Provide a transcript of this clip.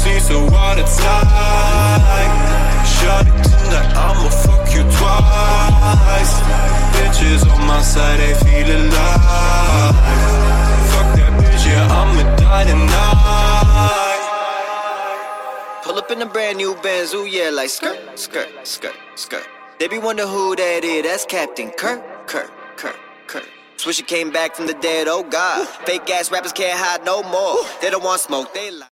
see, so what it's like. Shawty, tonight I'ma fuck you twice. Bitches on my side, they feel alive. Fuck that bitch, yeah, I'ma die tonight. Pull up in a brand new Benz, ooh yeah, like skirt, skirt, skirt, skirt. They be wonder who that is, that's Captain Kirk, Kirk, Kirk, Kirk. Swisher came back from the dead, oh God. Fake ass rappers can't hide no more. They don't want smoke, they lie.